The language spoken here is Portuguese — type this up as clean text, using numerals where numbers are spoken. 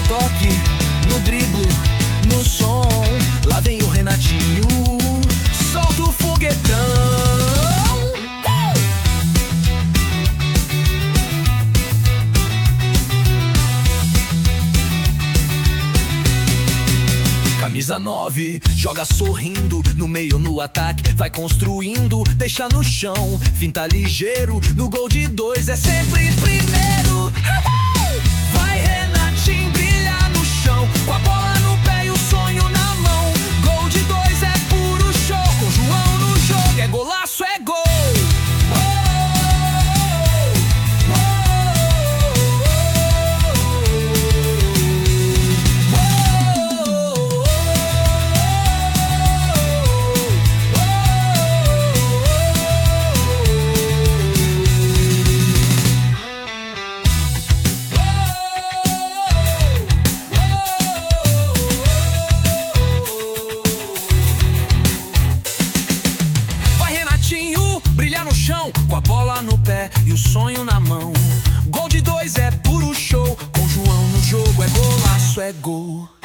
toque, no drible, no som. Lá vem o Renatinho, solta o foguetão. Camisa 9, joga sorrindo, no meio, no ataque, vai construindo, deixa no chão, finta ligeiro, no gol de 2 é sempre primeiro. Vai Renatinho, brilha no chão, com a bola no pé e o sonho na mão. Gol de 2 é puro show, com João no jogo, é golaço, é gol. Brilha no chão, com a bola no pé e o sonho na mão. Gol de 2 é puro show, com João no jogo, é golaço, é gol.